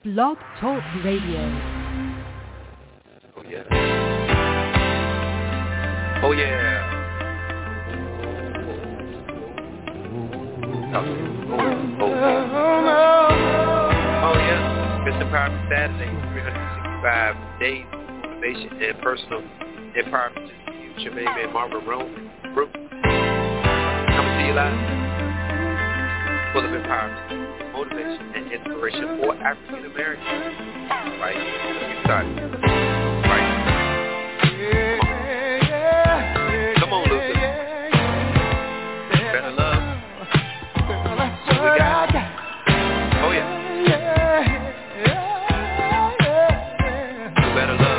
Blog Talk Radio. Oh, yeah. Oh, yeah. Oh, yeah. Mr. Empowerment Saturday, 365 days of motivation and personal empowerment to the future. Man, Marvin Root. Coming to you live. Full of empowerment, motivation, and inspiration for African Americans. Right? Let's get started. Right. Come on, Lucas. Better love. What we got? Oh, yeah. No better love.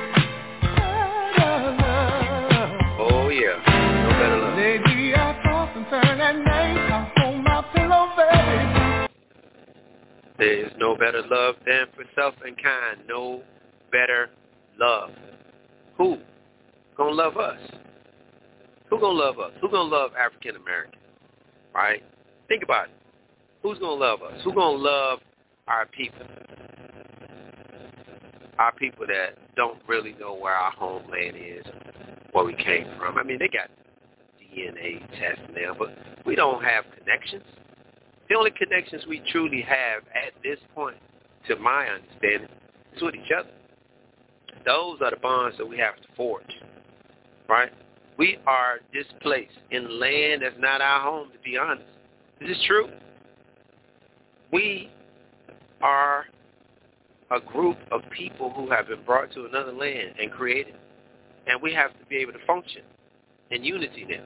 Oh, yeah. No better love. Lady, I toss and turn at night. I hold my pillow, baby. There is no better love than for self and kind. No better love. Who gonna love us? Who gonna love us? Who gonna love African Americans? Right? Think about it. Who's gonna love us? Who gonna love our people? Our people that don't really know where our homeland is, where we came from. I mean, they got DNA tests now, but we don't have connections. The only connections we truly have at this point, to my understanding, is with each other. Those are the bonds that we have to forge, right? We are displaced in land that's not our home, to be honest. This is true. We are a group of people who have been brought to another land and created, and we have to be able to function in unity now.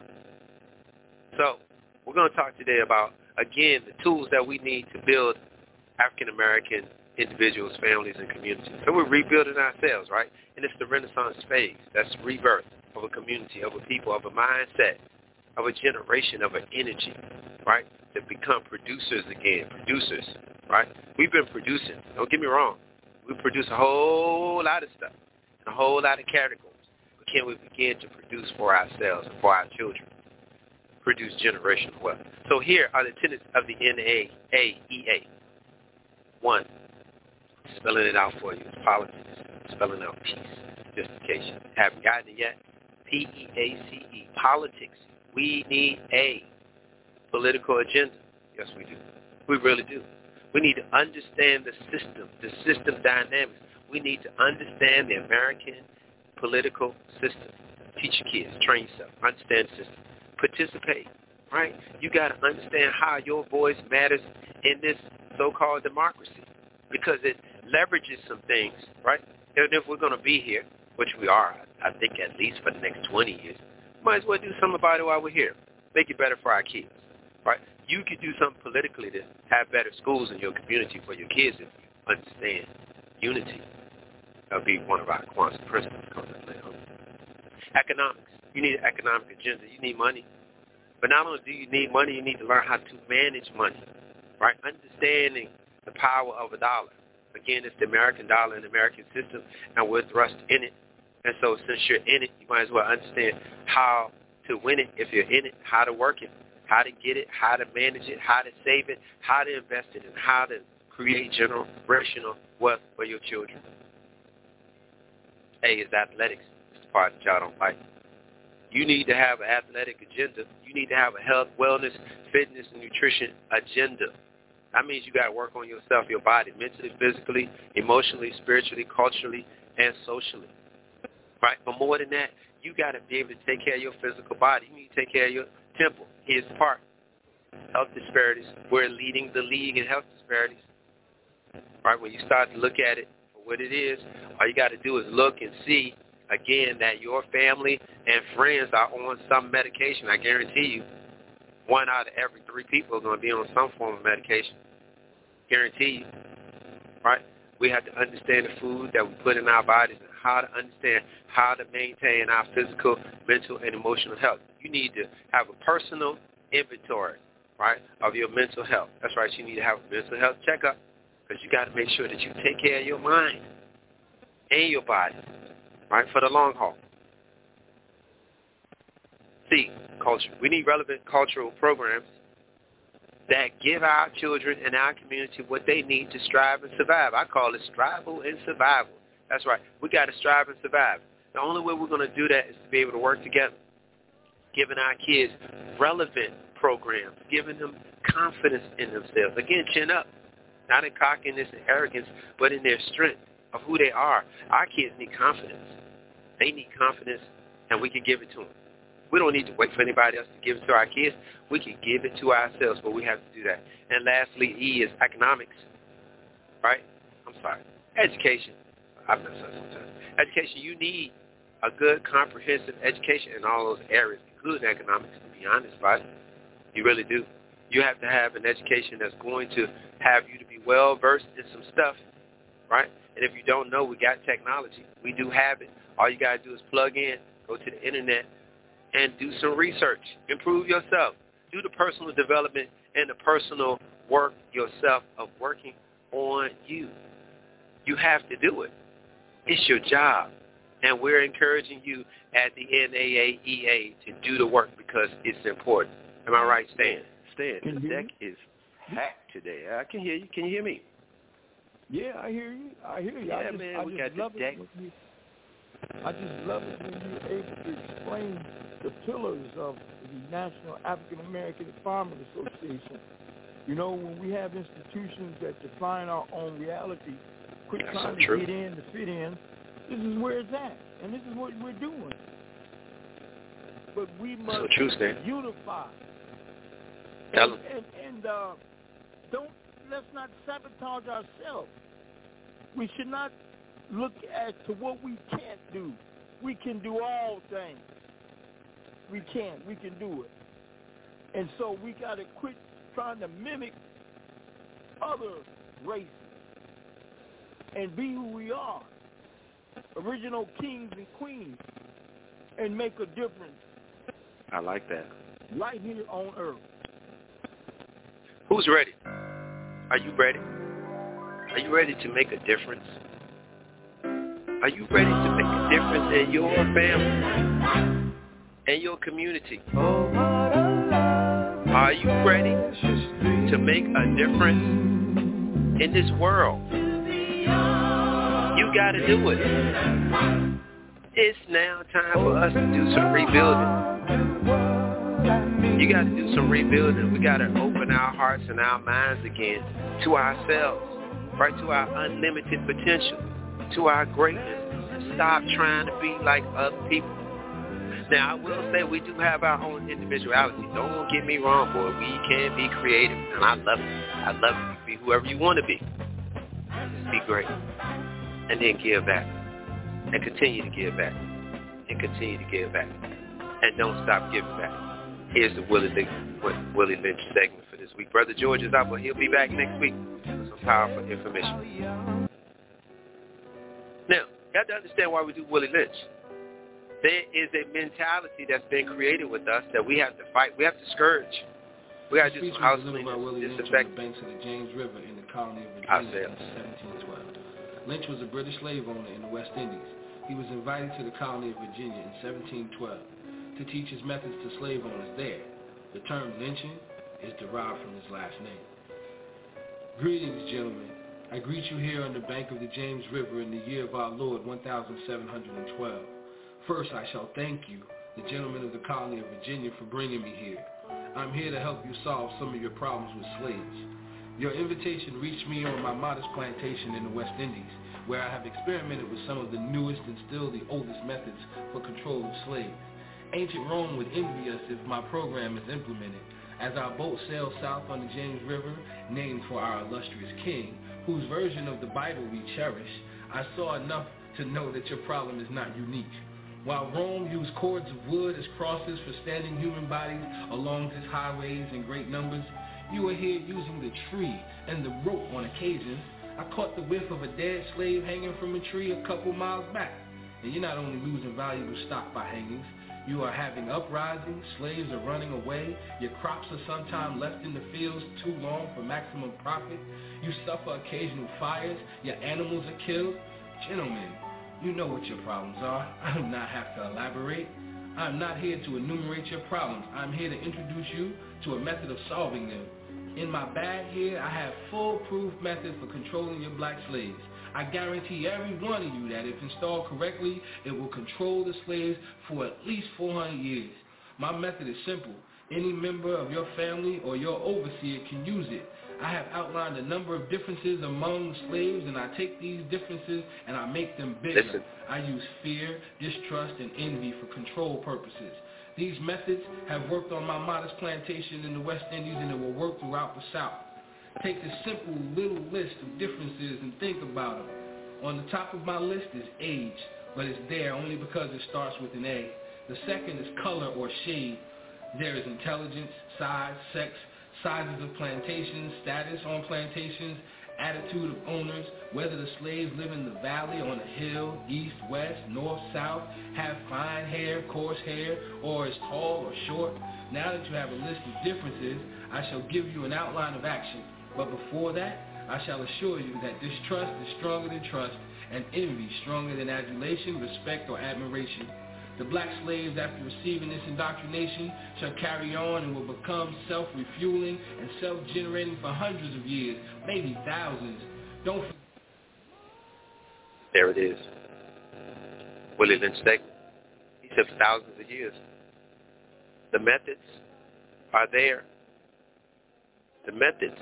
So we're going to talk today about, again, the tools that we need to build African-American individuals, families, and communities. So we're rebuilding ourselves, right? And it's the Renaissance phase. That's rebirth of a community, of a people, of a mindset, of a generation, of an energy, right? To become producers again, right? We've been producing. Don't get me wrong. We produce a whole lot of stuff, a whole lot of categories. But can we begin to produce for ourselves and for our children? Produce generational wealth. So here are the tenets of the NAAEA. 1, spelling it out for you, it's politics. Spelling out peace, justification. Haven't gotten it yet? PEACE, politics. We need a political agenda. Yes, we do. We really do. We need to understand the system dynamics. We need to understand the American political system. Teach your kids, train yourself, understand the system. Participate, right? You got to understand how your voice matters in this so-called democracy, because it leverages some things, right? And if we're going to be here, which we are, I think at least for the next 20 years, might as well do something about it while we're here. Make it better for our kids, right? You could do something politically to have better schools in your community for your kids if you understand unity. That would be one of our Kwanzaa principles. Economics. You need an economic agenda. You need money. But not only do you need money, you need to learn how to manage money, right? Understanding the power of a dollar. Again, it's the American dollar and the American system, and we're thrust in it. And so since you're in it, you might as well understand how to win it if you're in it, how to work it, how to get it, how to manage it, how to save it, how to invest it, and how to create generational wealth for your children. A is athletics. It's the part that y'all don't like. You need to have an athletic agenda. You need to have a health, wellness, fitness, and nutrition agenda. That means you got to work on yourself, your body, mentally, physically, emotionally, spiritually, culturally, and socially. Right? But more than that, you got to be able to take care of your physical body. You need to take care of your temple. Here's the part. Health disparities. We're leading the league in health disparities. Right? When you start to look at it for what it is, all you got to do is look and see, again, that your family and friends are on some medication. I guarantee you, 1 out of every 3 people are going to be on some form of medication. Guarantee you. Right? We have to understand the food that we put in our bodies and how to understand how to maintain our physical, mental, and emotional health. You need to have a personal inventory, right, of your mental health. That's right. You need to have a mental health checkup, because you got to make sure that you take care of your mind and your body, right, for the long haul. C, culture. We need relevant cultural programs that give our children and our community what they need to strive and survive. I call it strival and survival. That's right. We got to strive and survive. The only way we're going to do that is to be able to work together, giving our kids relevant programs, giving them confidence in themselves. Again, chin up, not in cockiness and arrogance, but in their strength of who they are. Our kids need confidence. They need confidence, and we can give it to them. We don't need to wait for anybody else to give it to our kids. We can give it to ourselves, but we have to do that. And lastly, E is economics, right? I'm sorry. Education. I mess up sometimes. Education, you need a good, comprehensive education in all those areas, including economics, to be honest, right? You really do. You have to have an education that's going to have you to be well-versed in some stuff, right? And if you don't know, we got technology. We do have it. All you got to do is plug in, go to the Internet, and do some research. Improve yourself. Do the personal development and the personal work yourself of working on you. You have to do it. It's your job. And we're encouraging you at the NAAEA to do the work because it's important. Am I right, Stan? Stan, the deck is packed today. I can hear you. Can you hear me? Yeah, I hear you. Yeah, man, we got the deck. I just love it when you're able to explain the pillars of the National African American Farmers Association. You know, when we have institutions that define our own reality, quit trying to get in to fit in, this is where it's at, and this is what we're doing. But we must unify. Let's not sabotage ourselves. We should not look as to what we can't do. We can do all things. We can do it. And so we got to quit trying to mimic other races and be who we are, original kings and queens, and make a difference. I like that. Right here on Earth. Who's ready? Are you ready? Are you ready to make a difference? Are you ready to make a difference in your family and your community? Are you ready to make a difference in this world? You got to do it. It's now time for us to do some rebuilding. You got to do some rebuilding. We got to open our hearts and our minds again to ourselves, right, to our unlimited potential, to our greatness. Stop trying to be like other people. Now, I will say we do have our own individuality. Don't get me wrong, boy. We can be creative, and I love it. I love it. Be whoever you want to be. Just be great. And then give back. And continue to give back. And continue to give back. And don't stop giving back. Here's the Willie Lynch segment for this week. Brother George is out, but he'll be back next week with some powerful information. Now, you got to understand why we do Willie Lynch. There is a mentality that's been created with us that we have to fight. We have to scourge. We got to do some house cleaning. Disinfect the banks of the James River in the colony of Virginia in 1712. Lynch was a British slave owner in the West Indies. He was invited to the colony of Virginia in 1712 to teach his methods to slave owners there. The term lynching is derived from his last name. Greetings, gentlemen. I greet you here on the bank of the James River in the year of our Lord 1712. First, I shall thank you, the gentlemen of the colony of Virginia, for bringing me here. I'm here to help you solve some of your problems with slaves. Your invitation reached me on my modest plantation in the West Indies, where I have experimented with some of the newest and still the oldest methods for control of slaves. Ancient Rome would envy us if my program is implemented. As our boat sails south on the James River, named for our illustrious king, whose version of the Bible we cherish, I saw enough to know that your problem is not unique. While Rome used cords of wood as crosses for standing human bodies along its highways in great numbers, you are here using the tree and the rope on occasions. I caught the whiff of a dead slave hanging from a tree a couple miles back. And you're not only losing valuable stock by hangings, you are having uprisings, slaves are running away, your crops are sometimes left in the fields too long for maximum profit, you suffer occasional fires, your animals are killed. Gentlemen, you know what your problems are. I do not have to elaborate. I'm not here to enumerate your problems. I'm here to introduce you to a method of solving them. In my bag here, I have foolproof methods for controlling your black slaves. I guarantee every one of you that if installed correctly, it will control the slaves for at least 400 years. My method is simple. Any member of your family or your overseer can use it. I have outlined a number of differences among slaves, and I take these differences and I make them bigger. Listen. I use fear, distrust, and envy for control purposes. These methods have worked on my modest plantation in the West Indies, and it will work throughout the South. Take this simple little list of differences and think about them. On the top of my list is age, but it's there only because it starts with an A. The second is color or shade. There is intelligence, size, sex, sizes of plantations, status on plantations, attitude of owners, whether the slaves live in the valley, on a hill, east, west, north, south, have fine hair, coarse hair, or is tall or short. Now that you have a list of differences, I shall give you an outline of action. But before that, I shall assure you that distrust is stronger than trust, and envy stronger than adulation, respect, or admiration. The black slaves, after receiving this indoctrination, shall carry on and will become self-refueling and self-generating for hundreds of years, maybe thousands. Don't. There it is. Willie Lynch Stegman. He said for thousands of years. The methods are there. The methods,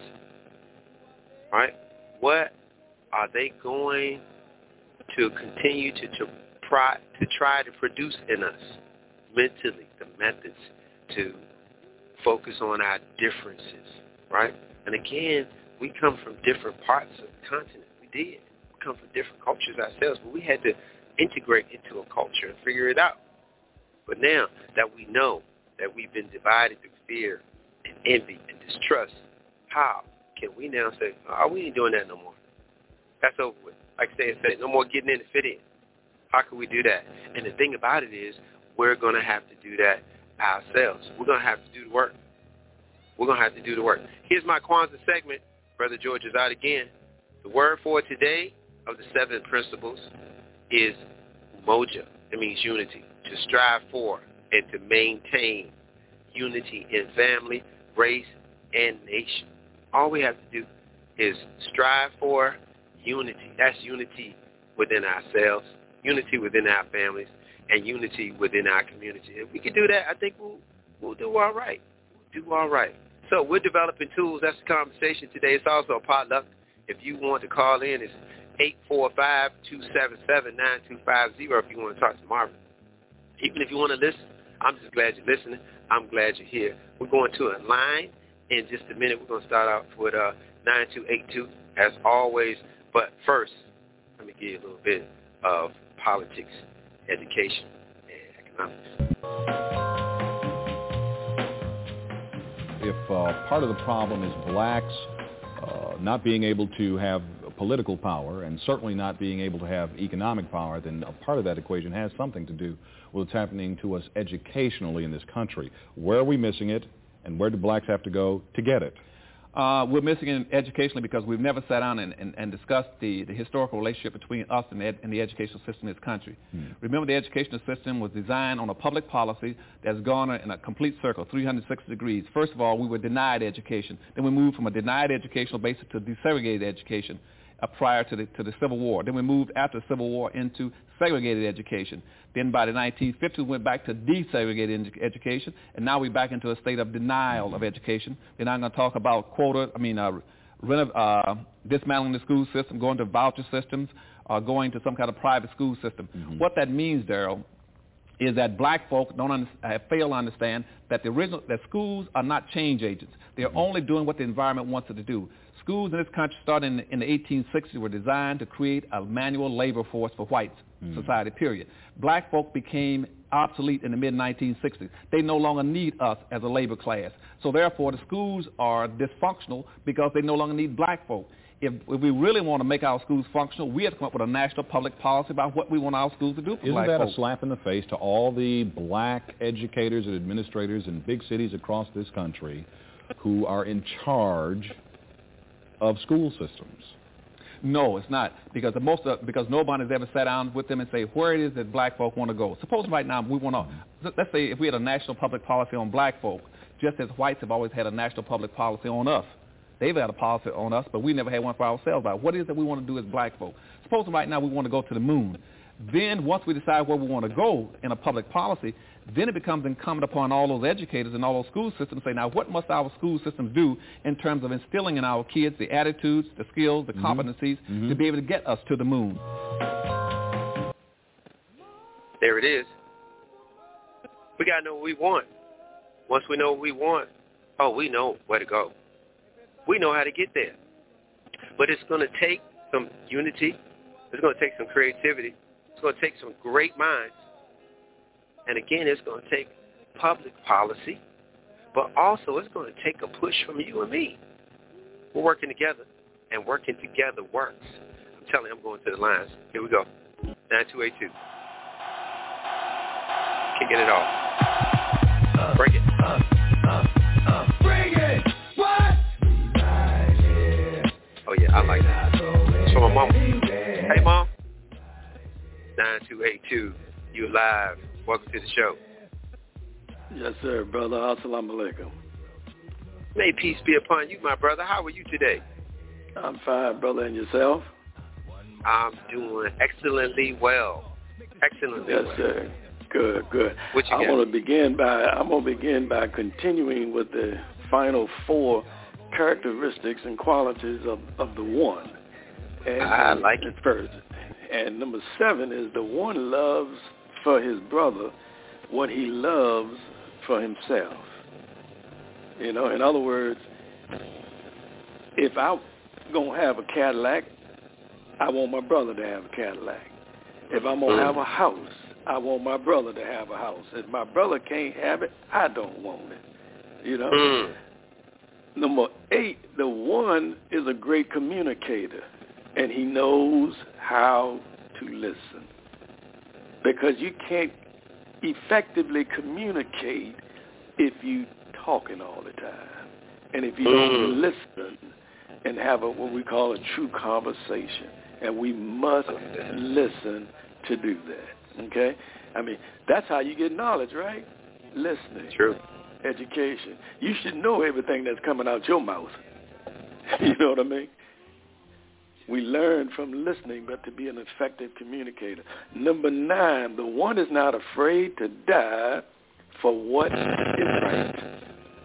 right? What are they going to continue to try to produce in us mentally? The methods to focus on our differences, right? And again, we come from different parts of the continent. We did. We come from different cultures ourselves, but we had to integrate into a culture and figure it out. But now that we know that we've been divided through fear and envy and distrust, how can we now say, oh, we ain't doing that no more? That's over with. Like Stan said, no more getting in to fit in. How can we do that? And the thing about it is, we're going to have to do that ourselves. We're going to have to do the work. We're going to have to do the work. Here's my Kwanzaa segment. Brother George is out again. The word for today of the 7 principles is umoja. It means unity, to strive for and to maintain unity in family, race, and nation. All we have to do is strive for unity. That's unity within ourselves, unity within our families, and unity within our community. If we can do that, I think we'll do all right. We'll do all right. So we're developing tools. That's the conversation today. It's also a potluck. If you want to call in, it's 845-277-9250 if you want to talk to Marvin. Even if you want to listen, I'm just glad you're listening. I'm glad you're here. We're going to a line in just a minute. We're going to start off with 9282 as always. But first, let me give you a little bit of politics, education, and economics. If part of the problem is blacks not being able to have political power and certainly not being able to have economic power, then a part of that equation has something to do with what's happening to us educationally in this country. Where are we missing it, and where do blacks have to go to get it? We're missing it educationally because we've never sat down and discussed the historical relationship between us and the educational system in this country. Remember, the educational system was designed on a public policy that's gone in a complete circle, 360 degrees. First of all, we were denied education. Then we moved from a denied educational basis to desegregated education prior to the Civil War. Then we moved after the Civil War into segregated education. Then by the 1950s, we went back to desegregated education, and now we're back into a state of denial of education. Then I'm going to talk about dismantling the school system, going to voucher systems, going to some kind of private school system. What that means, Daryl, is that black folk have failed to understand that that schools are not change agents. They're only doing what the environment wants it to do. Schools in this country, starting in the 1860s, were designed to create a manual labor force for white society, period. Black folk became obsolete in the mid-1960s. They no longer need us as a labor class. So therefore, the schools are dysfunctional because they no longer need black folk. If we really want to make our schools functional, we have to come up with a national public policy about what we want our schools to do for black folk. Isn't that a slap in the face to all the black educators and administrators in big cities across this country who are in charge of school systems? No, it's not, because because nobody's ever sat down with them and say where it is that black folk want to go. Suppose right now we want to, let's say if we had a national public policy on black folk, just as whites have always had a national public policy on us. They've had a policy on us, but we never had one for ourselves. What is it we want to do as black folk? Suppose right now we want to go to the moon. Then once we decide where we want to go in a public policy, then it becomes incumbent upon all those educators and all those school systems to say, now what must our school systems do in terms of instilling in our kids the attitudes, the skills, the competencies to be able to get us to the moon? There it is. We got to know what we want. Once we know what we want, we know where to go. We know how to get there. But it's going to take some unity. It's going to take some creativity. It's going to take some great minds. And again, it's going to take public policy. But also, it's going to take a push from you and me. We're working together. And working together works. I'm telling you, I'm going to the lines. Here we go. 9282. Kicking it off. Bring it. Bring it. What? Oh, yeah, I like that. It's from my mom. Hey, Mom. 9282. You live. Welcome to the show. Yes, sir, brother. Assalamu alaikum. May peace be upon you, my brother. How are you today? I'm fine, brother. And yourself? I'm doing excellently well. Excellently well. Yes, sir. Good, good. I'm going to begin by continuing with the final 4 characteristics and qualities of the one. And I like it. First. And number 7 is the one loves for his brother what he loves for himself. You know, in other words, if I'm going to have a Cadillac, I want my brother to have a Cadillac. If I'm going to have a house, I want my brother to have a house. If my brother can't have it, I don't want it. You know? Number 8, the one is a great communicator, and he knows how to listen. Because you can't effectively communicate if you talking all the time. And if you don't listen and have what we call a true conversation. And we must listen to do that. Okay? I mean, that's how you get knowledge, right? Listening. True. Education. You should know everything that's coming out your mouth. You know what I mean? We learn from listening, but to be an effective communicator. Number 9, the one is not afraid to die for what is right.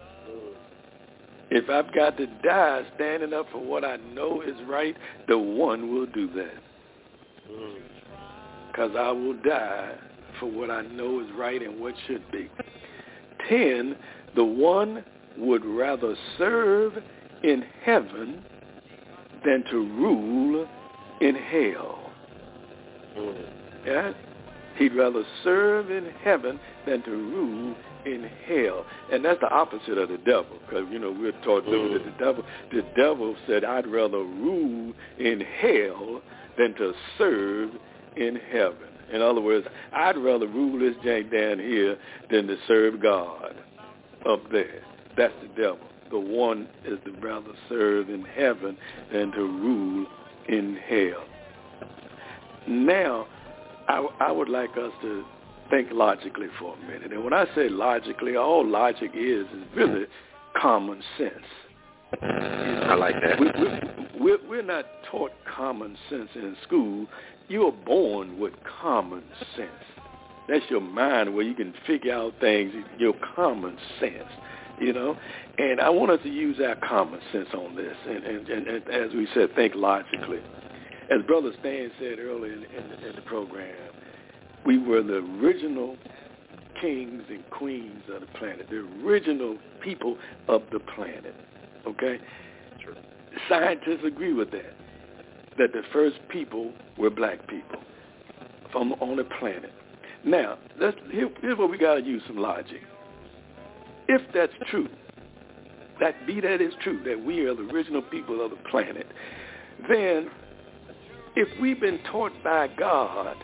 If I've got to die standing up for what I know is right, the one will do that. Because I will die for what I know is right and what should be. 10, the one would rather serve in heaven than to rule in hell. Yeah? He'd rather serve in heaven than to rule in hell. And that's the opposite of the devil, because, you know, we're taught that the devil said, I'd rather rule in hell than to serve in heaven. In other words, I'd rather rule this jank down here than to serve God up there. That's the devil. The one is to rather serve in heaven than to rule in hell. Now, I would like us to think logically for a minute. And when I say logically, all logic is really common sense. I like that. We're not taught common sense in school. You are born with common sense. That's your mind where you can figure out things, your common sense, you know. And I want us to use our common sense on this. And as we said, think logically. As Brother Stan said earlier in the program, we were the original kings and queens of the planet, the original people of the planet, okay? Sure. Scientists agree with that the first people were black people on the planet. Now, here's where we got to use some logic. If that's true, that is true, that we are the original people of the planet, then if we've been taught by God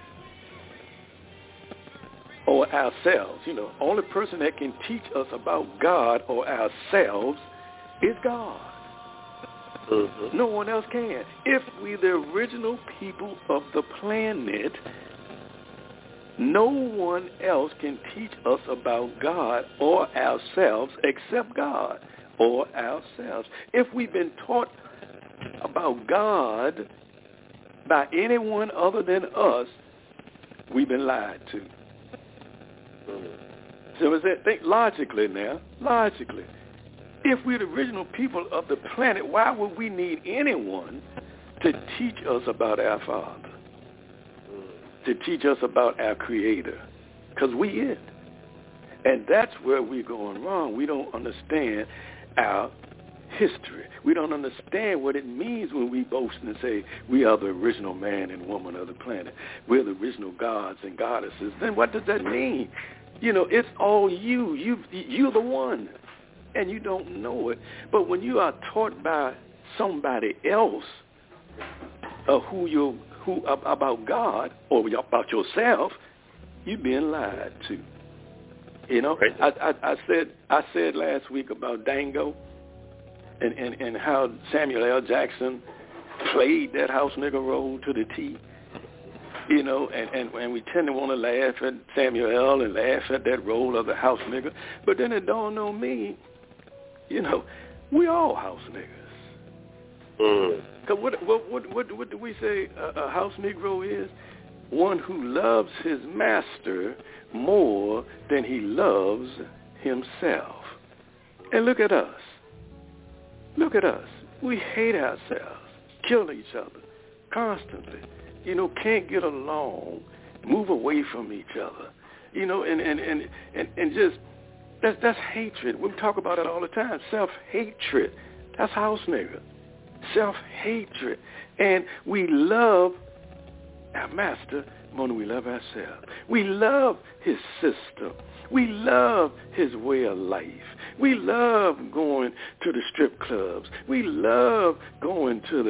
or ourselves, you know, only person that can teach us about God or ourselves is God. Mm-hmm. No one else can. If we're the original people of the planet, no one else can teach us about God or ourselves except God. or ourselves. If we've been taught about God by anyone other than us, we've been lied to. So think logically now, logically. If we're the original people of the planet, why would we need anyone to teach us about our Father, to teach us about our Creator? Because we it. And that's where we're going wrong. We don't understand our history. We don't understand what it means when we boast and say we are the original man and woman of the planet. We're the original gods and goddesses. Then what does that mean? You know, it's all you. You're the one, and you don't know it. But when you are taught by somebody else about God or about yourself, you're being lied to. You know, I said last week about Dango and how Samuel L. Jackson played that house nigga role to the T. You know, and we tend to want to laugh at Samuel L. and laugh at that role of the house nigga. But then it dawned on me, you know, we all house niggas. Because what do we say a house Negro is? One who loves his master more than he loves himself. And look at us. Look at us. We hate ourselves, kill each other constantly. You know, can't get along, move away from each other. You know, and just that's hatred. We talk about it all the time. Self-hatred. That's house nigga. Self-hatred. And we love our master more than we love ourselves. We love his system. We love his way of life. We love going to the strip clubs. We love going to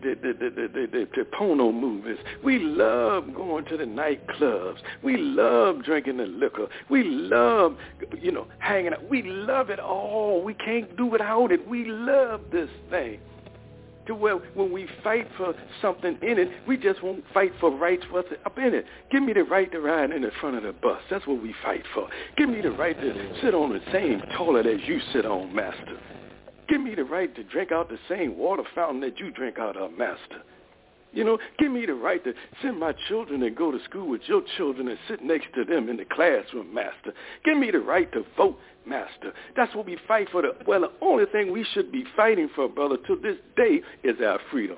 the porno movies. We love going to the nightclubs. We love drinking the liquor. We love, you know, hanging out. We love it all. We can't do without it. We love this thing. To where when we fight for something in it, we just won't fight for rights what's up in it. Give me the right to ride in the front of the bus. That's what we fight for. Give me the right to sit on the same toilet as you sit on, master. Give me the right to drink out the same water fountain that you drink out of, master. You know, give me the right to send my children and go to school with your children and sit next to them in the classroom, master. Give me the right to vote, master. That's what we fight for. Well, the only thing we should be fighting for, brother, to this day is our freedom.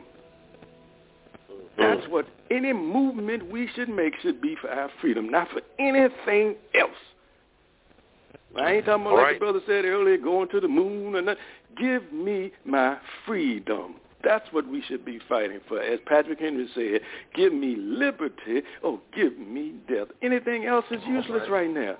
That's what any movement we should make should be for our freedom, not for anything else. I ain't talking about like the brother said earlier, going to the moon and that. Give me my freedom. That's what we should be fighting for. As Patrick Henry said, give me liberty or give me death. Anything else is useless right now.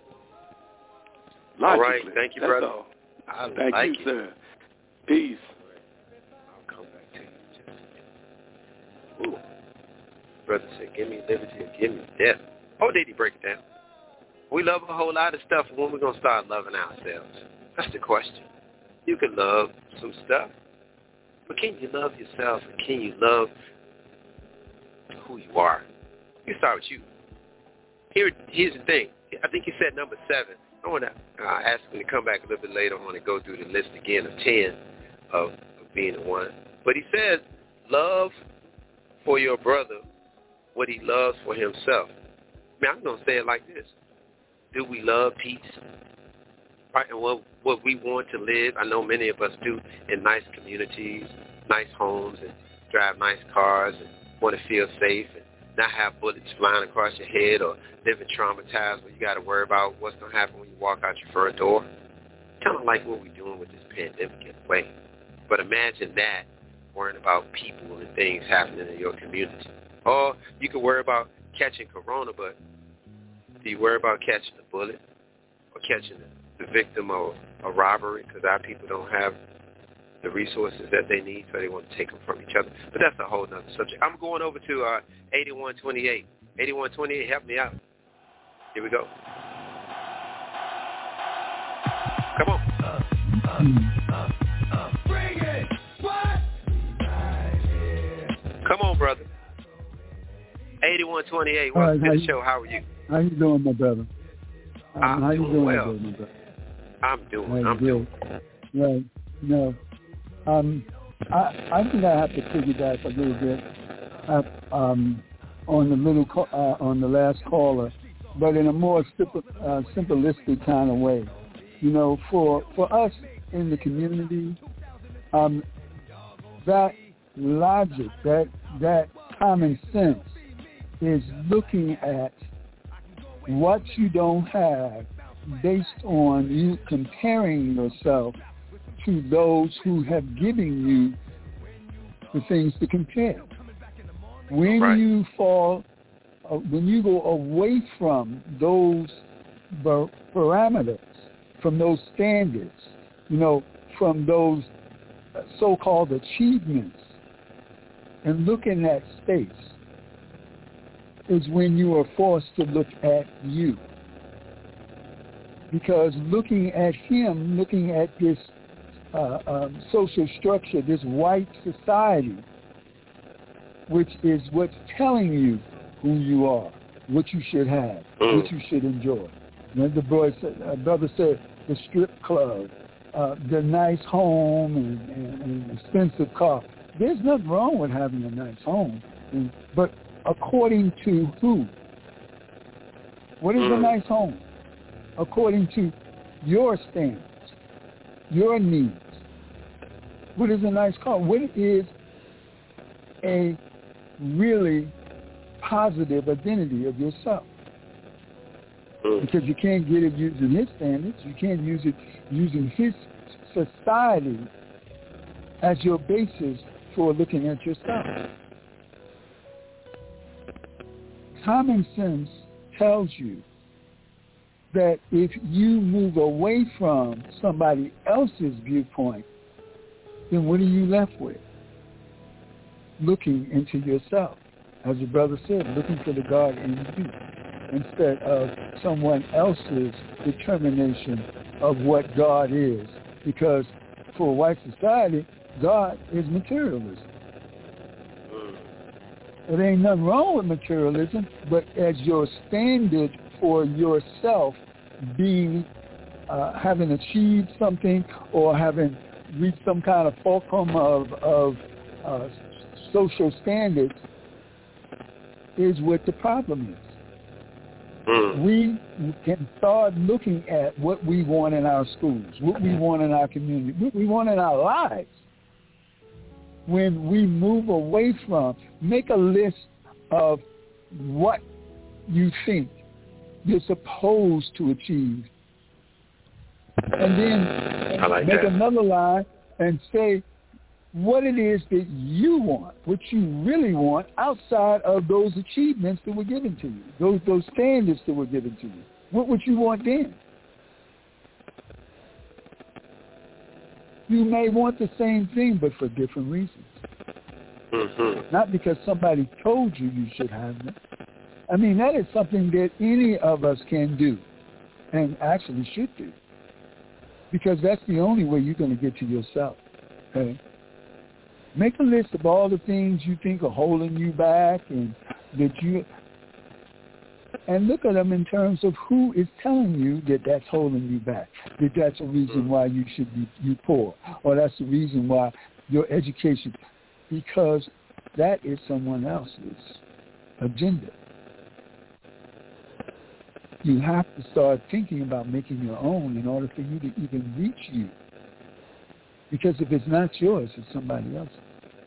Logically, all right. Thank you, brother. All. Thank you, sir. Peace. I'll come back to you. Ooh. Brother said, give me liberty or give me death. Oh, did he break it down? We love a whole lot of stuff. When we're going to start loving ourselves? That's the question. You can love some stuff. But can you love yourself and can you love who you are? You start with you. Here's the thing. I think you said number 7. I want to ask him to come back a little bit later. I want to go through the list again of 10 of being the one. But he says, love for your brother what he loves for himself. I mean, I'm going to say it like this. Do we love peace? Right, and what we want to live, I know many of us do, in nice communities, nice homes, and drive nice cars, and want to feel safe, and not have bullets flying across your head, or living traumatized where you got to worry about what's going to happen when you walk out your front door. Kind of like what we're doing with this pandemic in a way. But imagine that, worrying about people and things happening in your community. Or you could worry about catching corona, but do you worry about catching a bullet or catching the victim of a robbery because our people don't have the resources that they need, so they want to take them from each other? But that's a whole other subject. I'm going over to 8128. 8128, help me out. Here we go. Come on. Bring it. What? Come on, brother. 8128, welcome to the show. How are you? How you doing, my brother? I'm doing well. I'm doing. Right. No. I think I have to piggyback a little bit on the last caller, but in a more simplistic kind of way. You know, for us in the community, that logic, that common sense is looking at what you don't have based on you comparing yourself to those who have given you the things to compare. When you when you go away from those parameters, from those standards, you know, from those so-called achievements, and looking at space, is when you are forced to look at you. Because looking at him, looking at this social structure, this white society, which is what's telling you who you are, what you should have, what you should enjoy. And the brother said, the strip club, the nice home and expensive car. There's nothing wrong with having a nice home, but according to who? What is a nice home? According to your standards, your needs. What is a nice car? What is a really positive identity of yourself? Because you can't get it using his standards. You can't use it using his society as your basis for looking at yourself. Common sense tells you that if you move away from somebody else's viewpoint, then what are you left with? Looking into yourself. As your brother said, looking for the God in you instead of someone else's determination of what God is. Because for white society, God is materialism. There ain't nothing wrong with materialism, but as your standard for yourself being, having achieved something or having reached some kind of fulcrum of social standards is what the problem is. We can start looking at what we want in our schools, what we want in our community, what we want in our lives. When we move away from, make a list of what you think you're supposed to achieve. And then make another line and say what it is that you want, what you really want outside of those achievements that were given to you, those standards that were given to you. What would you want then? You may want the same thing, but for different reasons. Not because somebody told you you should have them. I mean, that is something that any of us can do and actually should do. Because that's the only way you're going to get to yourself. Okay? Make a list of all the things you think are holding you back and look at them in terms of who is telling you that that's holding you back, that that's a reason why you should be poor, or that's the reason why your education, because that is someone else's agenda. You have to start thinking about making your own in order for you to even reach you. Because if it's not yours, it's somebody else's.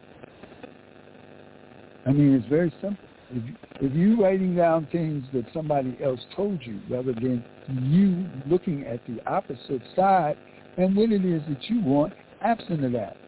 I mean, it's very simple. If you're writing down things that somebody else told you rather than you looking at the opposite side and what it is that you want absent of that,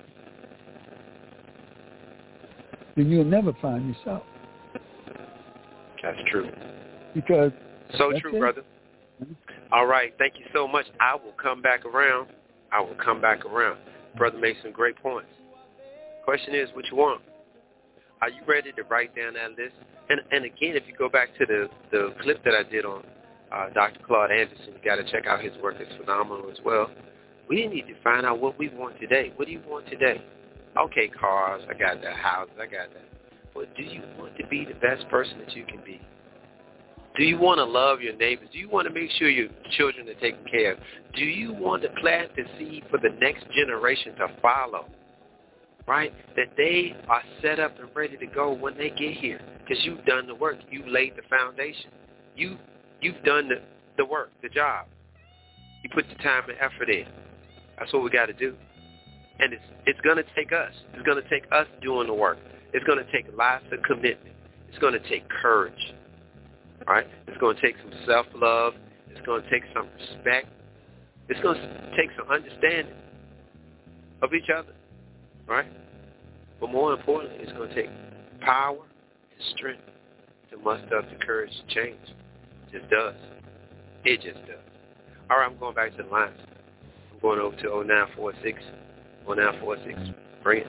then you'll never find yourself. That's true. Because so true, brother. All right. Thank you so much. I will come back around. Brother made some great points. Question is, what you want? Are you ready to write down that list? And again, if you go back to the clip that I did on Dr. Claude Anderson, you got to check out his work. It's phenomenal as well. We need to find out what we want today. What do you want today? Okay, cars, I got that. Houses, I got that. But do you want to be the best person that you can be? Do you want to love your neighbors? Do you want to make sure your children are taken care of? Do you want to plant the seed for the next generation to follow, right? That they are set up and ready to go when they get here because you've done the work. You've laid the foundation. You've done the work, the job. You put the time and effort in. That's what we got to do. And it's going to take us. It's going to take us doing the work. It's going to take lots of commitment. It's going to take courage, right? It's going to take some self-love. It's going to take some respect. It's going to take some understanding of each other, right? But more importantly, it's going to take power and strength to muster up the courage to change. It just does. It just does. All right, I'm going back to the lines. I'm going over to 0946. 0946. Bring it.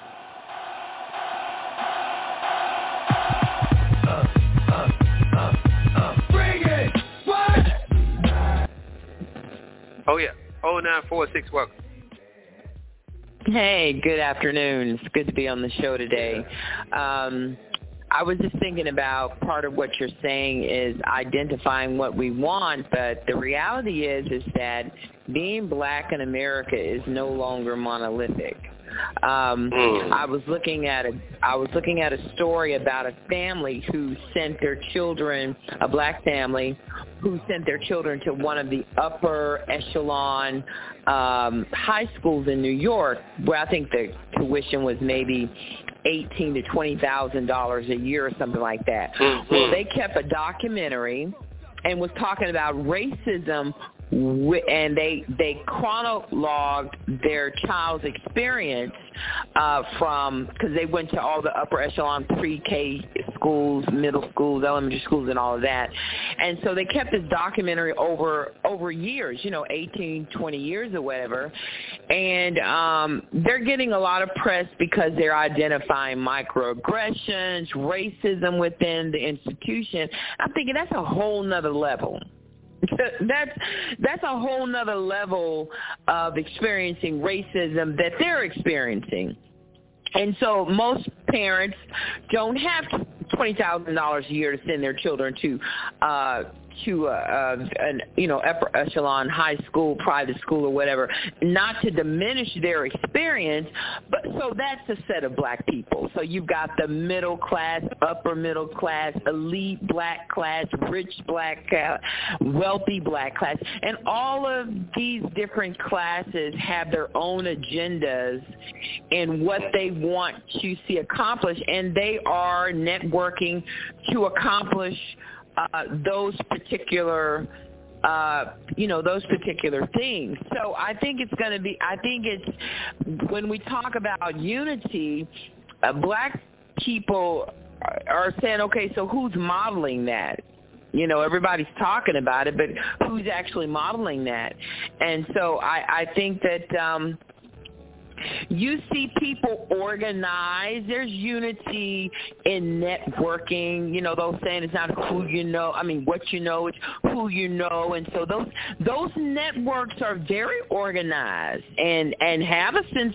Bring it! What? Oh, yeah. 0946, welcome. Hey, good afternoon. It's good to be on the show today. I was just thinking about part of what you're saying is identifying what we want, but the reality is that being black in America is no longer monolithic. I was looking at a story about a family who sent their children, a black family, who sent their children to one of the upper echelon high schools in New York, where I think the tuition was maybe $18,000 to $20,000 a year or something like that. Well, they kept a documentary and was talking about racism, and they chronologued their child's experience because they went to all the upper echelon pre-K schools, middle schools, elementary schools, and all of that. And so they kept this documentary over years, 18, 20 years or whatever. And they're getting a lot of press because they're identifying microaggressions, racism within the institution. I'm thinking that's a whole nother level. That's a whole nother level of experiencing racism that they're experiencing. And so most parents don't have $20,000 a year to send their children to an upper echelon high school, private school, or whatever. Not to diminish their experience, but so that's a set of black people. So you've got the middle class, upper middle class, elite black class, rich black, wealthy black class, and all of these different classes have their own agendas and what they want to see accomplished, and they are networking to accomplish those particular things. So I think it's when we talk about unity, black people are saying, okay, so who's modeling that? Everybody's talking about it, but who's actually modeling that? And so I think that you see people organize. There's unity in networking. Those saying it's not who you know. I mean, what you know, it's who you know. And so those networks are very organized and have a sense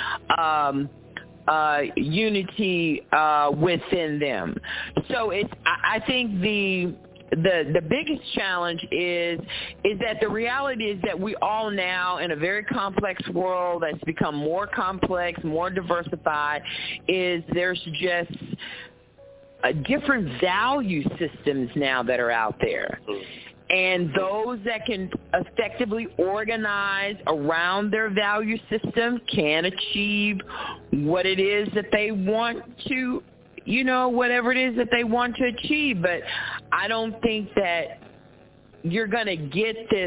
of unity within them. So I think the biggest challenge is that the reality is that we all now, in a very complex world that's become more complex, more diversified, there's just different value systems now that are out there. And those that can effectively organize around their value system can achieve what it is that they want to, whatever it is that they want to achieve. But I don't think that you're going to get this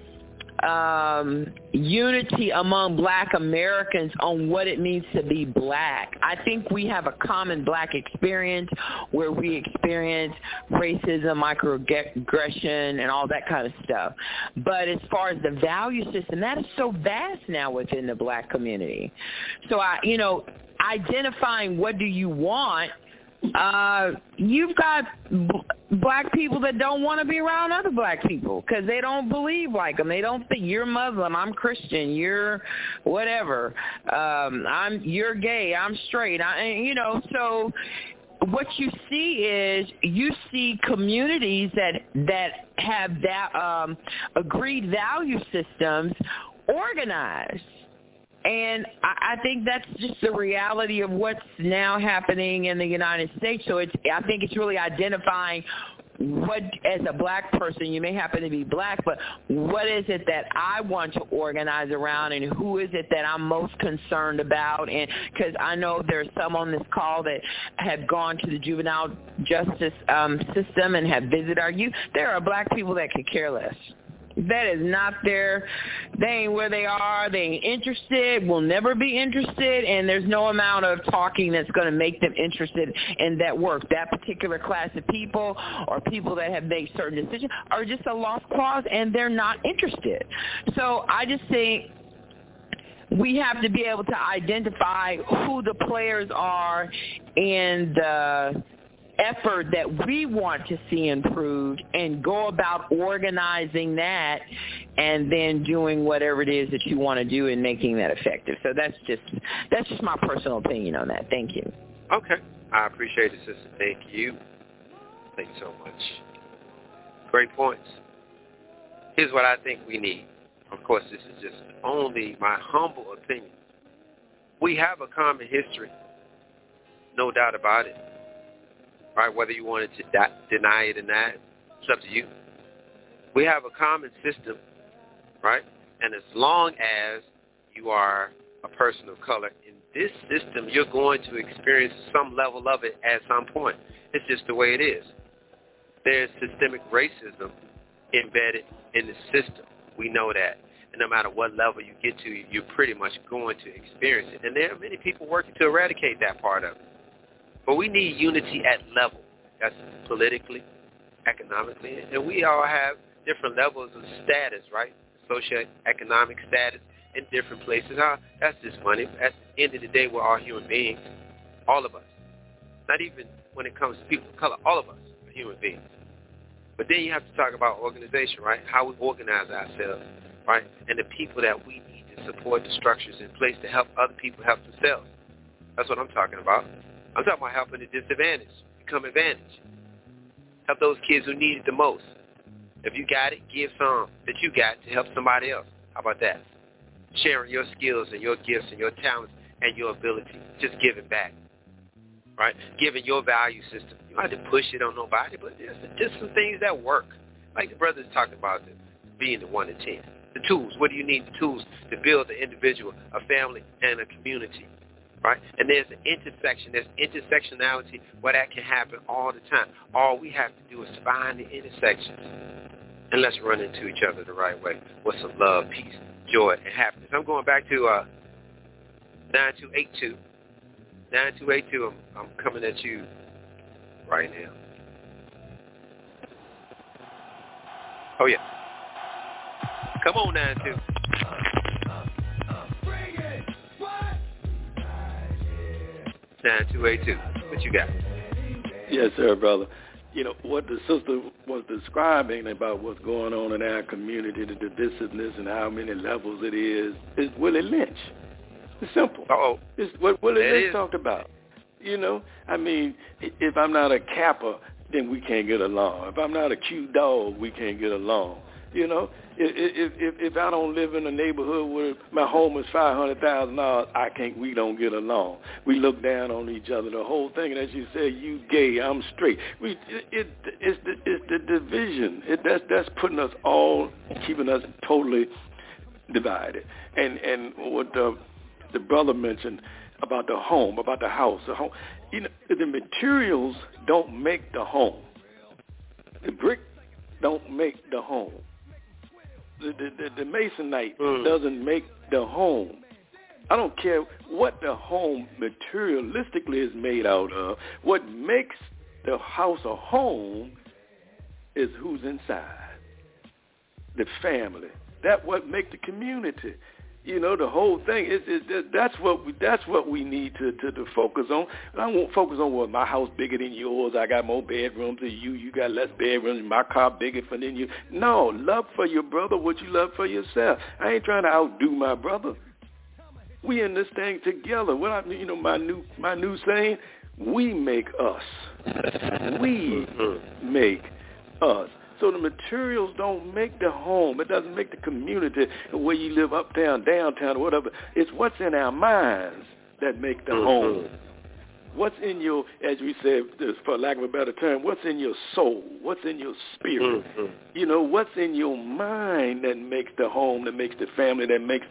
unity among black Americans on what it means to be black. I think we have a common black experience where we experience racism, microaggression, and all that kind of stuff. But as far as the value system, that is so vast now within the black community. So identifying what do you want, you've got black people that don't want to be around other black people because they don't believe like them. They don't think you're Muslim, I'm Christian, you're whatever, you're gay, I'm straight. So what you see is communities that have that agreed value systems organized. And I think that's just the reality of what's now happening in the United States. So I think it's really identifying what, as a black person, you may happen to be black, but what is it that I want to organize around, and who is it that I'm most concerned about? And because I know there's some on this call that have gone to the juvenile justice system and have visited our youth. There are black people that could care less. That is not their, they ain't where they are, they ain't interested, will never be interested, and there's no amount of talking that's going to make them interested in that work. That particular class of people or people that have made certain decisions are just a lost cause, and they're not interested. So I just think we have to be able to identify who the players are and the effort that we want to see improved, and go about organizing that and then doing whatever it is that you want to do and making that effective. So that's just my personal opinion on that. Thank you. Okay. I appreciate it, sister. Thank you. Thank you so much. Great points. Here's what I think we need. Of course, this is just only my humble opinion. We have a common history, no doubt about it. Right, whether you wanted to deny it or not, it's up to you. We have a common system, right? And as long as you are a person of color in this system, you're going to experience some level of it at some point. It's just the way it is. There's systemic racism embedded in the system. We know that. And no matter what level you get to, you're pretty much going to experience it. And there are many people working to eradicate that part of it. But we need unity at level. That's politically, economically. And we all have different levels of status, right? Socioeconomic status in different places. That's just money. At the end of the day, we're all human beings. All of us. Not even when it comes to people of color. All of us are human beings. But then you have to talk about organization, right? How we organize ourselves, right? And the people that we need to support the structures in place to help other people help themselves. That's what I'm talking about. I'm talking about helping the disadvantaged become advantaged. Help those kids who need it the most. If you got it, give some that you got to help somebody else. How about that? Sharing your skills and your gifts and your talents and your ability. Just giving back, right? Giving your value system. You don't have to push it on nobody, but there's just some things that work. Like the brothers talking about being the 1 to 10. The tools. What do you need the tools to build an individual, a family, and a community? Right? And there's an intersection, there's intersectionality where that can happen all the time. All we have to do is find the intersections, and let's run into each other the right way with some love, peace, joy, and happiness. I'm going back to 9282. 9282, I'm coming at you right now. Oh, yeah. Come on, 92. 9282. What you got? Yes, sir, brother. You know, what the sister was describing about what's going on in our community, the divisiveness and how many levels it is Willie Lynch. It's simple. Uh-oh. It's what Willie Lynch talked about. You know, I mean, if I'm not a Kappa, then we can't get along. If I'm not a Q dog, we can't get along. You know, if I don't live in a neighborhood where my home is $500,000, we don't get along. We look down on each other. The whole thing, and as you said, you gay, I'm straight. It's the division. That's putting us all, keeping us totally divided. And what the brother mentioned about the home, about the house, you know, the materials don't make the home. The brick don't make the home. The masonite doesn't make the home. I don't care what the home materialistically is made out of. What makes the house a home is who's inside. The family. That's what makes the community. You know, the whole thing that's what we need to focus on. I won't focus on what my house bigger than yours. I got more bedrooms than you. You got less bedrooms. My car bigger than you. No, love for your brother what you love for yourself. I ain't trying to outdo my brother. We in this thing together. My new saying, We make us. We make us. So the materials don't make the home. It doesn't make the community where you live uptown, downtown, or whatever. It's what's in our minds that make the home. What's in your, as we said, for lack of a better term, what's in your soul? What's in your spirit? You know, what's in your mind that makes the home, that makes the family, that makes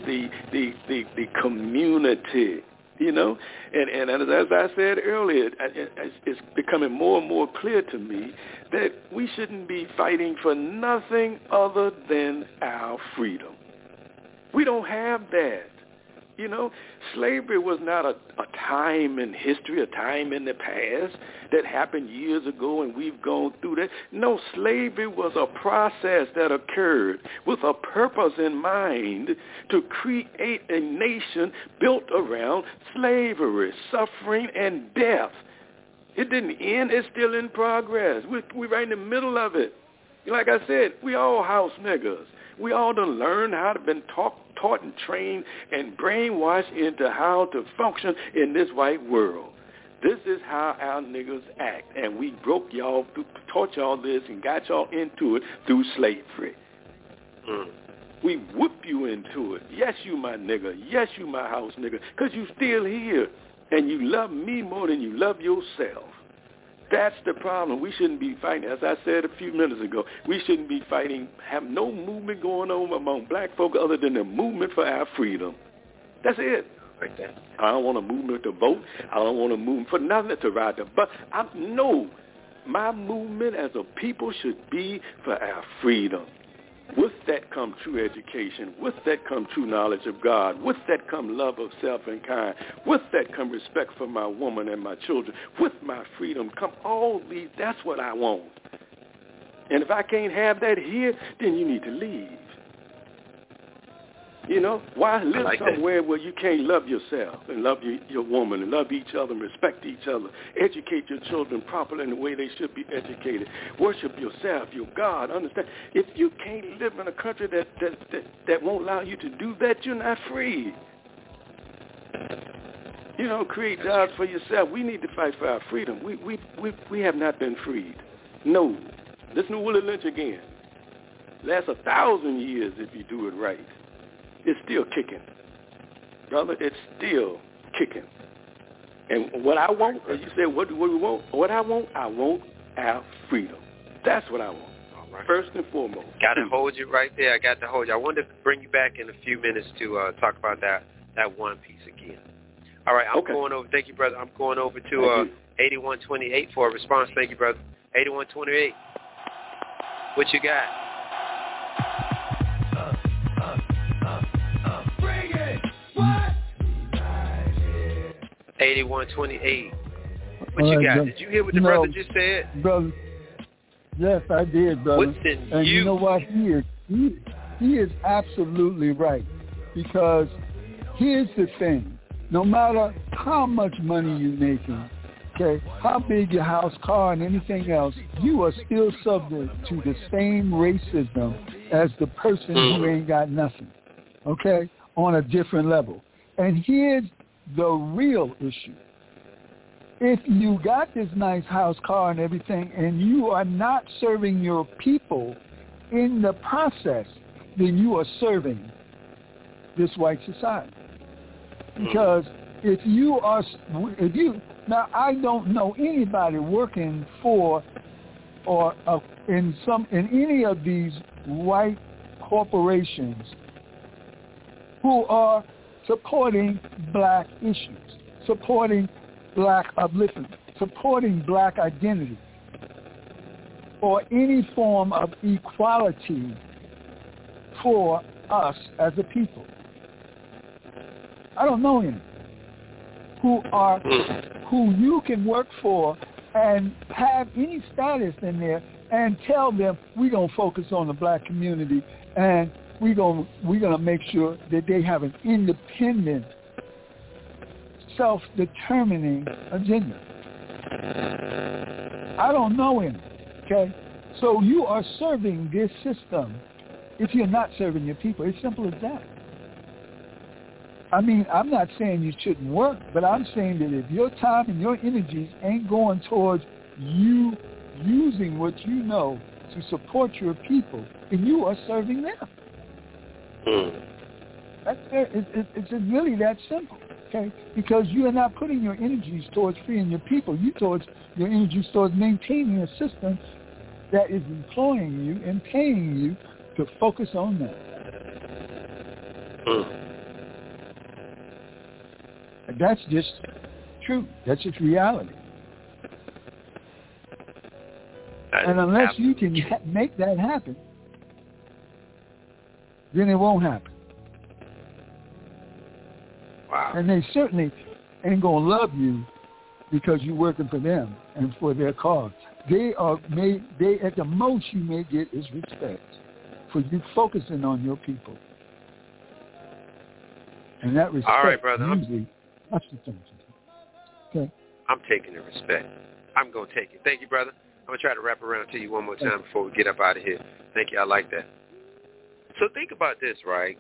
the community? You know, and as I said earlier, it's becoming more and more clear to me that we shouldn't be fighting for nothing other than our freedom. We don't have that. You know, slavery was not a time in history, a time in the past that happened years ago and we've gone through that. No, slavery was a process that occurred with a purpose in mind to create a nation built around slavery, suffering, and death. It didn't end. It's still in progress. We're right in the middle of it. Like I said, we all house niggas. We all done learned how to been taught and trained and brainwashed into how to function in this white world. This is how our niggas act, and we broke y'all, taught y'all this, and got y'all into it through slavery. We whoop you into it. Yes, you my nigga. Yes, you my house nigga, because you still here, and you love me more than you love yourself. That's the problem. We shouldn't be fighting. As I said a few minutes ago, we shouldn't be fighting, have no movement going on among black folk other than the movement for our freedom. That's it. Right there. I don't want a movement to vote. I don't want a movement for nothing to ride the bus. No, my movement as a people should be for our freedom. With that come true education. With that come true knowledge of God. With that come love of self and kind. With that come respect for my woman and my children. With my freedom come all these. That's what I want. And if I can't have that here, then you need to leave. You know, why live somewhere where you can't love yourself and love your woman and love each other and respect each other, educate your children properly in the way they should be educated, worship yourself, your God, understand. If you can't live in a country that won't allow you to do that, you're not free. You know, create jobs for yourself. We need to fight for our freedom. We have not been freed. No. Listen to Willie Lynch again. Lasts 1,000 years if you do it right. It's still kicking. Brother, it's still kicking. And what I want, as you said, what do we want? What I want our freedom. That's what I want. All right. First and foremost. Got to hold you right there. I got to hold you. I wanted to bring you back in a few minutes to talk about that one piece again. All right, I'm going over. Thank you, brother. I'm going over to 8128 for a response. Thank you, brother. 8128. What you got? 8128. What you got? Did you hear what the brother just said? Brother, yes, I did, brother. What's in and you? You know what? He is absolutely right. Because here's the thing. No matter how much money you're making, okay, how big your house, car, and anything else, you are still subject to the same racism as the person who ain't got nothing, okay, on a different level. And here's the real issue. If you got this nice house, car, and everything, and you are not serving your people in the process, then you are serving this white society. Because now I don't know anybody working for or in any of these white corporations who are supporting black issues, supporting black upliftment, supporting black identity, or any form of equality for us as a people. I don't know any who you can work for and have any status in there and tell them we're gonna focus on the black community and we're gonna make sure that they have an independent, self-determining agenda. I don't know him. Okay, so you are serving this system if you're not serving your people. It's simple as that. I mean, I'm not saying you shouldn't work, but I'm saying that if your time and your energies ain't going towards you using what you know to support your people, then you are serving them. It's really that simple, okay? Because you are not putting your energies towards freeing your people. Your energies towards maintaining a system that is employing you and paying you to focus on them. And that's just true. That's just reality. And unless you can make that happen, then it won't happen. Wow. And they certainly ain't going to love you because you're working for them and for their cause. They at the most you may get is respect for you focusing on your people. And that respect, all right, brother, usually, that's the thing. Okay. I'm taking the respect. I'm going to take it. Thank you, brother. I'm going to try to wrap around to you one more time before we get up out of here. Thank you. I like that. So think about this, right?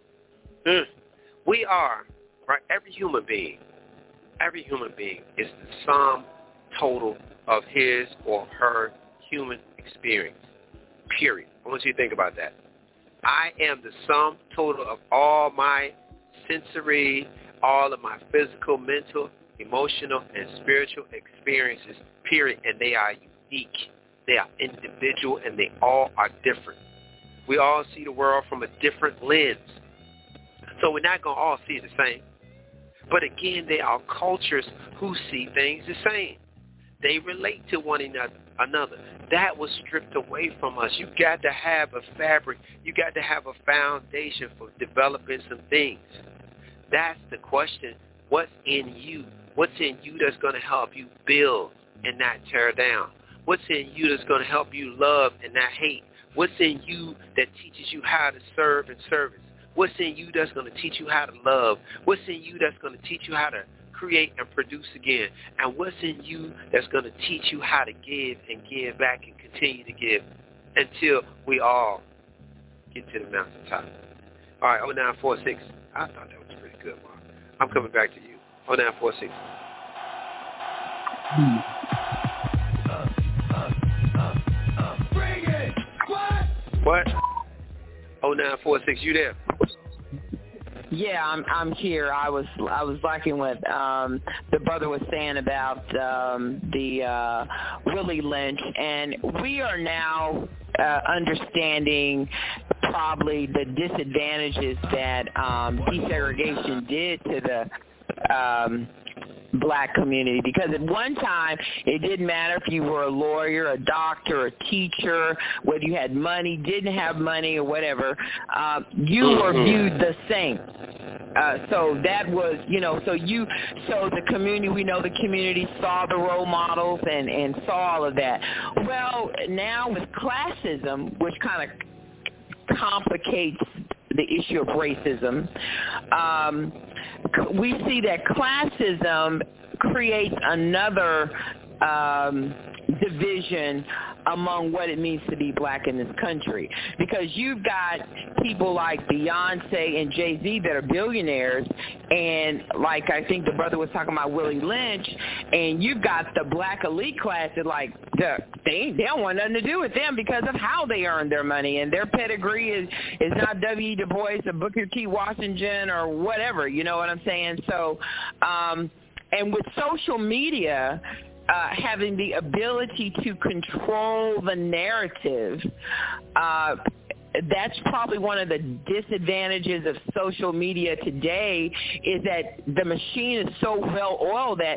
We are, right, every human being is the sum total of his or her human experience, period. I want you to think about that. I am the sum total of all my sensory, all of my physical, mental, emotional, and spiritual experiences, period, and they are unique. They are individual, and they all are different. We all see the world from a different lens. So we're not going to all see it the same. But again, there are cultures who see things the same. They relate to one another. That was stripped away from us. You got to have a fabric. You got to have a foundation for developing some things. That's the question. What's in you? What's in you that's going to help you build and not tear down? What's in you that's going to help you love and not hate? What's in you that teaches you how to serve and service? What's in you that's going to teach you how to love? What's in you that's going to teach you how to create and produce again? And what's in you that's going to teach you how to give and give back and continue to give until we all get to the mountaintop? All right, 0946. I thought that was pretty good, Mark. I'm coming back to you. 0946. Bring it! What? 0946, you there? Yeah, I'm here. I was liking what the brother was saying about the Willie Lynch, and we are now understanding probably the disadvantages that desegregation did to the black community, because at one time it didn't matter if you were a lawyer, a doctor, a teacher, whether you had money, didn't have money, or whatever, you were viewed the same. So that was, so the community, we know the community saw the role models and saw all of that. Well, now with classism, which kind of complicates the issue of racism, we see that classism creates another division among what it means to be black in this country, because you've got people like Beyonce and Jay-Z that are billionaires, and like I think the brother was talking about Willie Lynch, and you've got the black elite class that they don't want nothing to do with them because of how they earn their money, and their pedigree is not W. Du Bois or Booker T. Washington or whatever, you know what I'm saying? So, and with social media, having the ability to control the narrative, that's probably one of the disadvantages of social media today, is that the machine is so well oiled that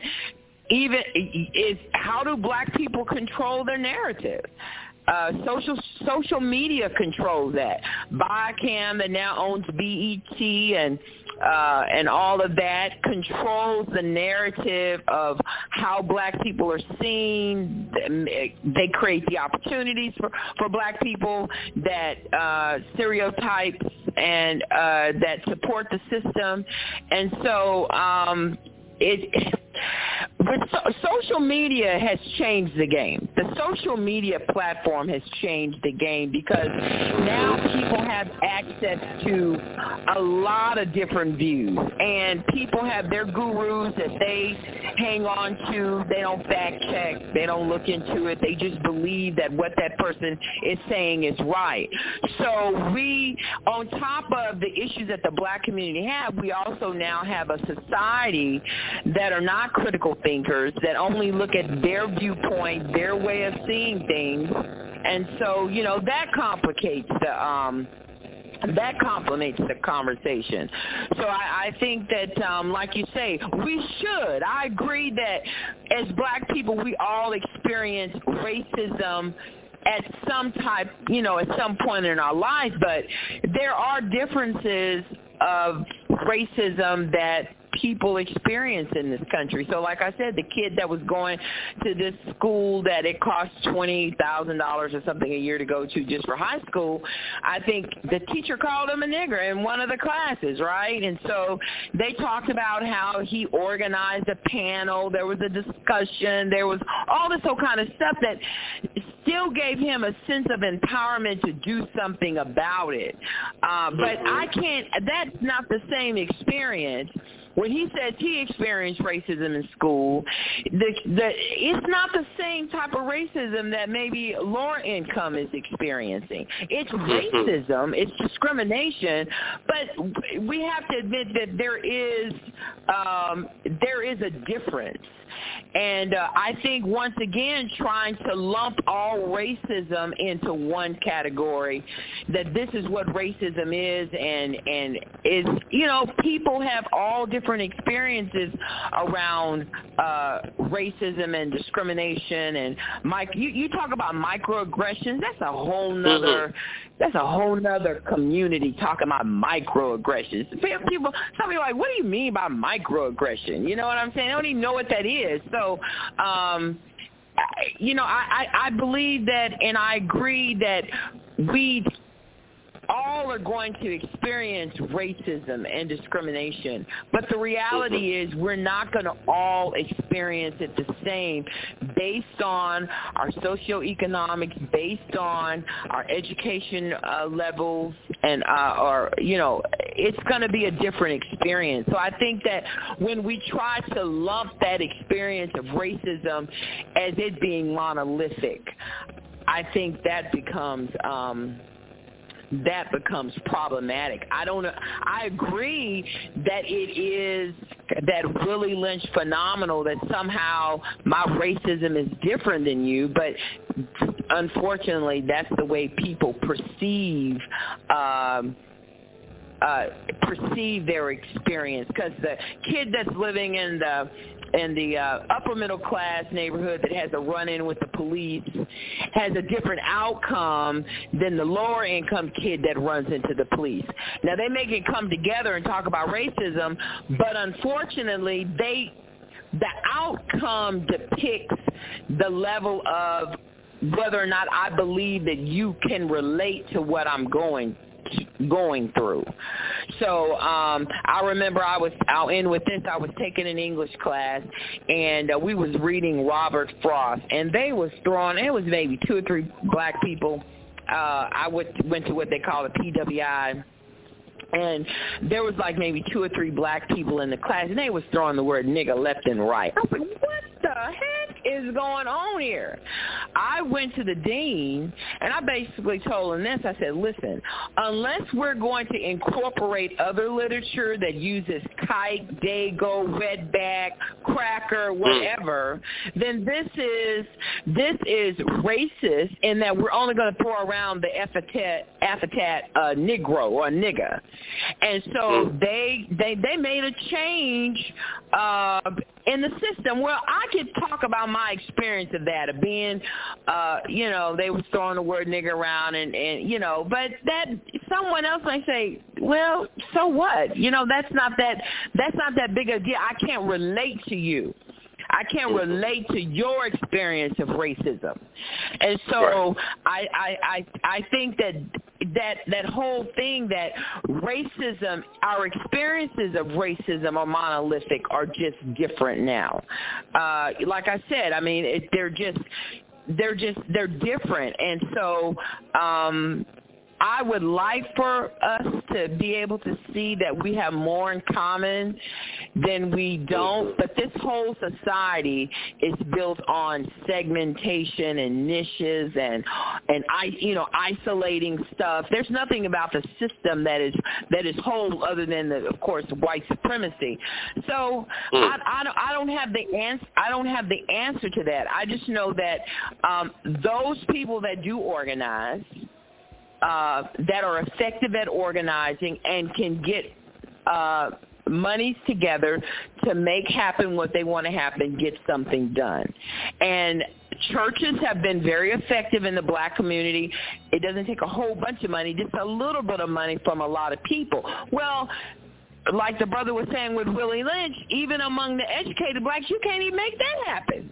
how do black people control their narrative? Social media controls that. Viacom, that now owns BET and all of that, controls the narrative of how black people are seen. They create the opportunities for black people that stereotypes and that support the system. And so social media has changed the game. The social media platform has changed the game because now people have access to a lot of different views, and people have their gurus that they hang on to. They don't fact check. They don't look into it. They just believe that what that person is saying is right. So we, on top of the issues that the black community have, we also now have a society that are not critical thinkers, that only look at their viewpoint, their way of seeing things. And so, that complicates the conversation. So I think that, like you say, I agree that as black people, we all experience racism at some type, at some point in our life, but there are differences of racism that people experience in this country. So like I said, the kid that was going to this school that it cost $20,000 or something a year to go to just for high school, I think the teacher called him a nigger in one of the classes, right? And so they talked about how he organized a panel, there was a discussion, there was all this whole kind of stuff that still gave him a sense of empowerment to do something about it. But that's not the same experience. When he says he experienced racism in school, it's not the same type of racism that maybe lower income is experiencing. It's racism, it's discrimination, but we have to admit that there is a difference. And I think, once again, trying to lump all racism into one category, that this is what racism is, and is, people have all different experiences around racism and discrimination. And you talk about microaggressions. That's a whole nother. That's a whole nother community talking about microaggressions. Some people are like, what do you mean by microaggression? You know what I'm saying? They don't even know what that is. So, I believe that, and I agree that we all are going to experience racism and discrimination, but the reality is we're not going to all experience it the same based on our socioeconomics, based on our education levels, and it's going to be a different experience. So I think that when we try to lump that experience of racism as it being monolithic, I think that becomes problematic. I agree that it is that Willie Lynch phenomenal, that somehow my racism is different than you, but unfortunately that's the way people perceive their experience, because the kid that's living in the upper middle class neighborhood that has a run-in with the police has a different outcome than the lower income kid that runs into the police. Now, they may can come together and talk about racism, but unfortunately the outcome depicts the level of whether or not I believe that you can relate to what I'm going through. So I remember I'll end with this. I was taking an English class, and we was reading Robert Frost, and they was throwing, it was maybe 2 or 3 black people. I went to what they call a PWI, and there was like maybe 2 or 3 black people in the class, and they was throwing the word nigga left and right. I was like, what the heck is going on here? I went to the dean, and I basically told him this. I said, listen, unless we're going to incorporate other literature that uses kike, dago, redback, cracker, whatever, then this is racist in that we're only going to throw around the epithet Negro or nigga. And so they made a change in the system. Well, I could talk about my experience of that, of being, they were throwing the word nigger around, and but that someone else might say, well, so what? That's not that big a deal. I can't relate to you. I can't relate to your experience of racism. And so I think that that whole thing that racism, our experiences of racism are monolithic, are just different now. Like I said, I mean, they're different, and so I would like for us to be able to see that we have more in common than we don't, but this whole society is built on segmentation and niches and isolating stuff. There's nothing about the system that is whole other than of course white supremacy. So I don't have the answer. I don't have the answer to that. I just know that those people that do organize, that are effective at organizing and can get monies together to make happen what they want to happen, get something done. And churches have been very effective in the black community. It doesn't take a whole bunch of money, just a little bit of money from a lot of people. Well, like the brother was saying with Willie Lynch, even among the educated blacks, you can't even make that happen.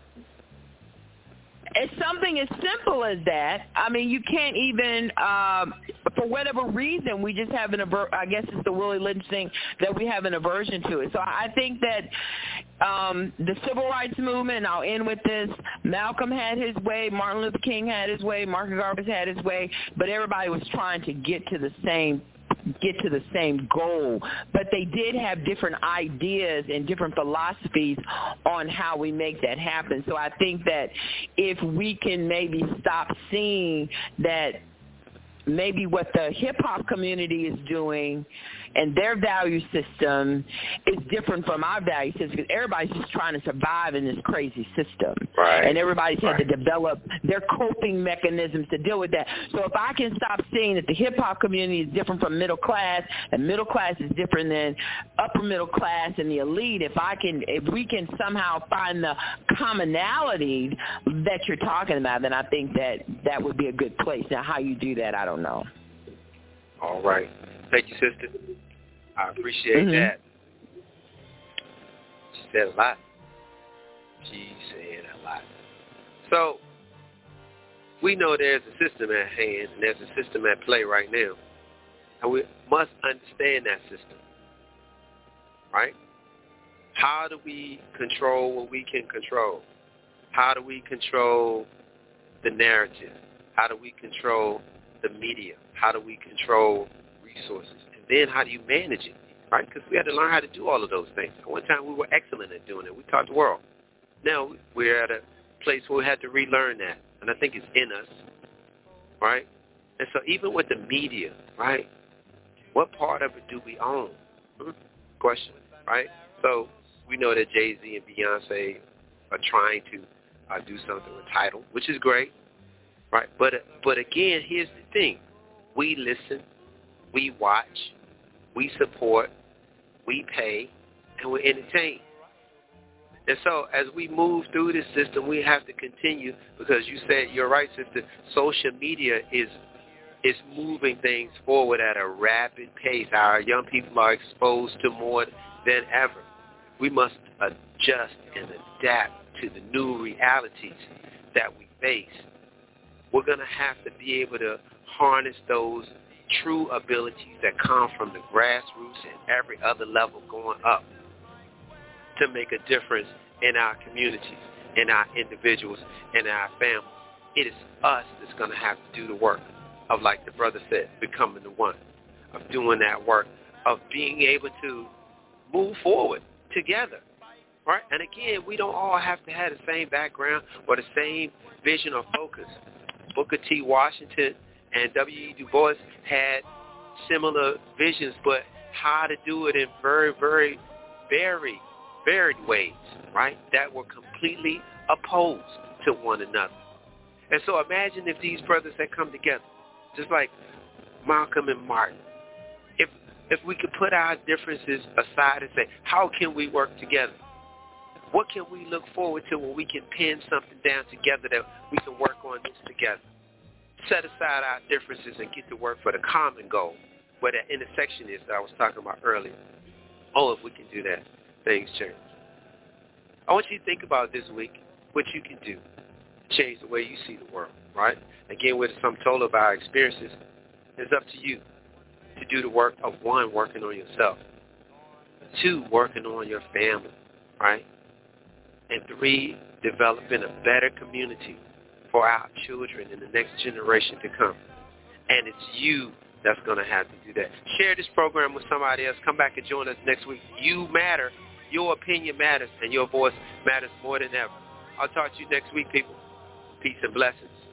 It's something as simple as that. I mean, you can't even, for whatever reason, we just have I guess it's the Willie Lynch thing that we have an aversion to it. So I think that the civil rights movement, and I'll end with this, Malcolm had his way, Martin Luther King had his way, Marcus Garvey had his way, but everybody was trying to get to the same goal, but they did have different ideas and different philosophies on how we make that happen. So I think that if we can maybe stop seeing that maybe what the hip-hop community is doing and their value system is different from our value system, because everybody's just trying to survive in this crazy system. Right. And everybody's had to develop their coping mechanisms to deal with that. So if I can stop seeing that the hip-hop community is different from middle class, and middle class is different than upper middle class and the elite, if we can somehow find the commonality that you're talking about, then I think that would be a good place. Now, how you do that, I don't know. All right. Thank you, sister. I appreciate that. She said a lot. So, we know there's a system at hand, and there's a system at play right now. And we must understand that system. Right? How do we control what we can control? How do we control the narrative? How do we control the media? How do we control resources? And then how do you manage it? Right? Because we had to learn how to do all of those things. At one time we were excellent at doing it. We taught the world. Now we're at a place where we had to relearn that. And I think it's in us. Right? And so even with the media, right, what part of it do we own? Question. Right? So we know that Jay-Z and Beyonce are trying to do something with Tidal, which is great. Right? But again, here's the thing. We listen, we watch, we support, we pay, and we're entertained. And so as we move through this system, we have to continue, because you said, you're right, sister, social media is moving things forward at a rapid pace. Our young people are exposed to more than ever. We must adjust and adapt to the new realities that we face. We're going to have to be able to harness those true abilities that come from the grassroots and every other level going up to make a difference in our communities, in our individuals, in our families. It is us that's going to have to do the work of, like the brother said, becoming the one, of doing that work, of being able to move forward together. Right? And again, we don't all have to have the same background or the same vision or focus. Booker T. Washington and W.E. Du Bois had similar visions, but how to do it in very, very varied ways, right, that were completely opposed to one another. And so imagine if these brothers had come together, just like Malcolm and Martin. If we could put our differences aside and say, how can we work together? What can we look forward to when we can pin something down together that we can work on this together? Set aside our differences and get to work for the common goal, where that intersection is that I was talking about earlier. Oh, if we can do that, things change. I want you to think about this week what you can do to change the way you see the world, right? Again, with some total of our experiences, It's up to you to do the work of 1, working on yourself, 2, working on your family, right? And 3, developing a better community for our children and the next generation to come. And it's you that's going to have to do that. Share this program with somebody else. Come back and join us next week. You matter. Your opinion matters, and your voice matters more than ever. I'll talk to you next week, people. Peace and blessings.